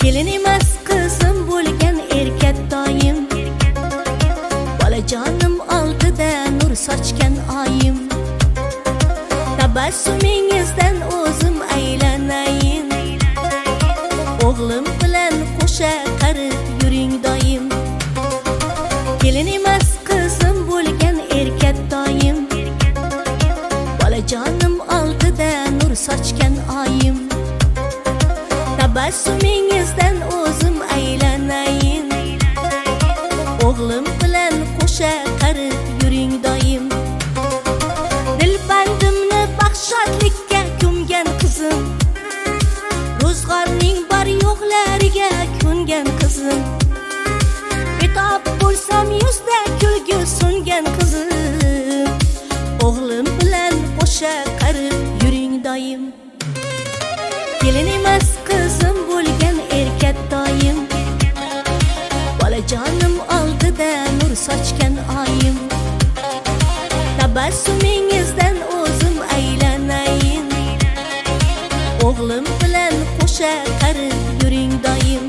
Kelin emas qizim bo'lgan erkat doim, bolajonim oldida nur sochgan oyim. Tabassumingizdan o'zim aylanayin, o'g'lim bilan qo'sha qarib yuring doim. Kelin emas qizim bo'lgan erkat doim, bolajonim oldida nur sochgan oyim. Tabassumingizdan o'zim aylanayin, o'g'lim bilan qo'sha qarib yuring doim. Dilbandimni baxshatlikka ko'mgan qizim, ro'zg'orning bor yo'qlariga ko'ngan qizim. Betob bo'lsam yuzda kulgi so'ngan qizim, o'g'lim bilan qo'sha qarib yuring doim. Kelin emas qizim bo'lgan erkat doim, bolajonim oldida nur sochgan oyim. Tabassumingizdan o'zim aylanayin, o'g'lim bilan qo'sha qarib yuring doim.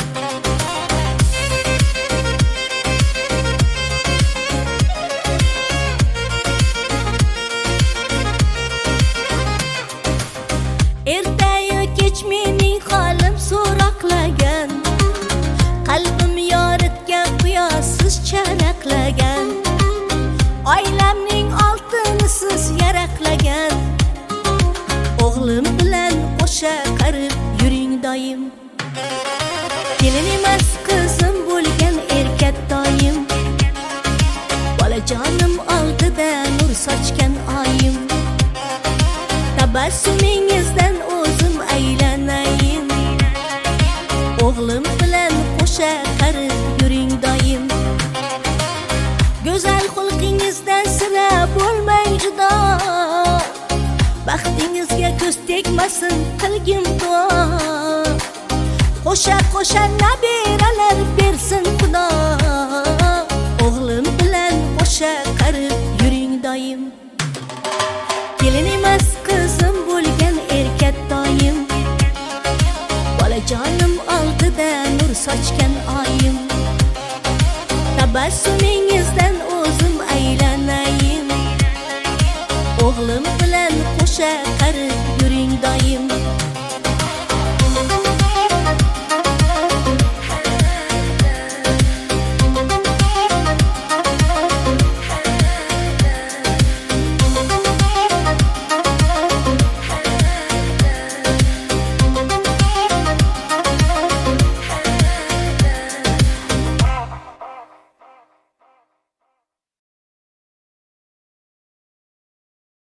Ertayu kech mening holim so'roqlagan, qalbim yoritgan quyossiz charaqlagan, oilamning oltini siz yaraqlagan, o'g'lim bilan qo'sha qarib yuring doim. Kelin emas qizim bo'lgan erkat doim, bolajonim oldida nur sochgan oyim. Tabassumingizdan o'zim aylanayin, o'g'lim bilan qo'sha qarib yuring doim. Go'zal xulqingizdan sira bo'lmang judo, baxtingizga ko'z tegmasin qilgim duo. Qo'sha qo'sha nabiralar bersin Xudo, o'g'lim bilan qo'sha qarib yuring doim. Kelin emas qizim bo'lgan erkat doim, bolajonim oldida nur sochgan oyim. Tabassumingizdan o'zim aylanayin, o'g'lim bilan qo'sha qarib